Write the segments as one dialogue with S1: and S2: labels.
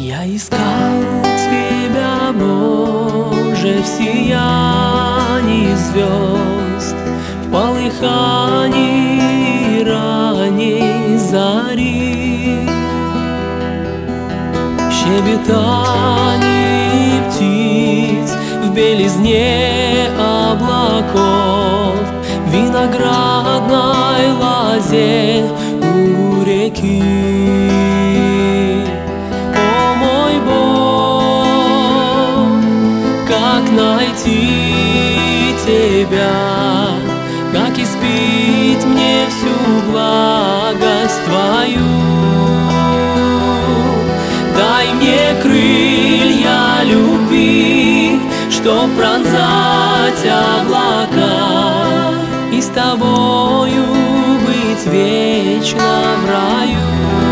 S1: Я искал тебя, Боже, в сиянии звезд, в полыхании ранней зари, в щебетании птиц, в белизне облаков, в виноградной лозе у реки. Найти тебя, как испить мне всю благость твою. Дай мне крылья любви, чтоб пронзать облака и с тобою быть вечно в раю.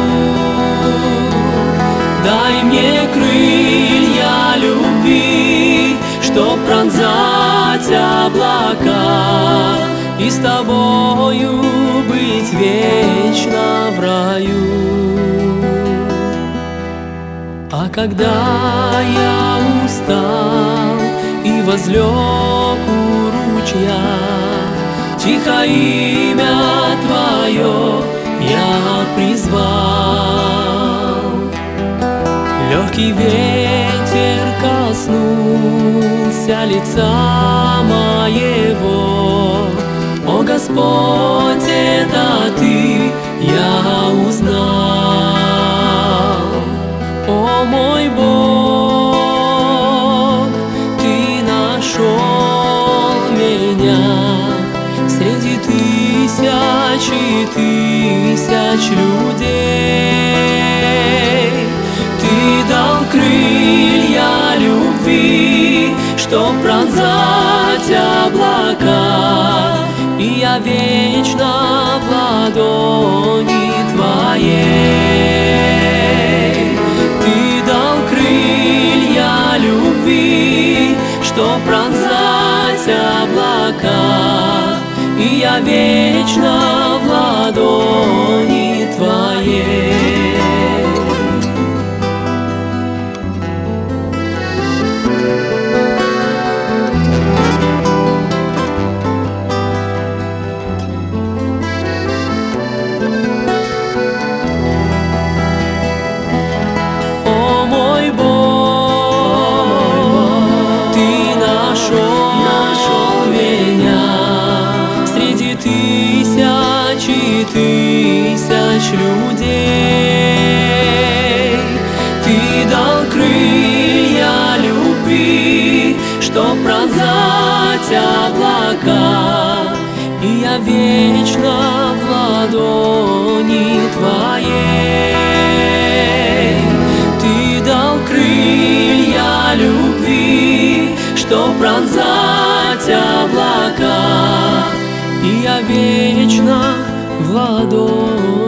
S1: Дай мне крылья любви, чтоб пронзать облака и с тобою быть вечно в раю. А когда я устал и возлег у ручья, тихо имя твое я призвал. Легкий ветер коснулся лица моего. О Господь, это Ты, я узнал. О мой Бог, Ты нашел меня среди тысяч и тысяч людей. Ты дал крылья любви, чтоб пронзать облака, и я вечно в ладони Твоей. Ты дал крылья любви, чтоб пронзать облака, и я вечно в ладони Твоей. Тысяч людей. Ты дал крылья любви, чтоб пронзать облака, и я вечно в ладони Твоей. Ты дал крылья любви, чтоб пронзать облака, и я вечно в ладони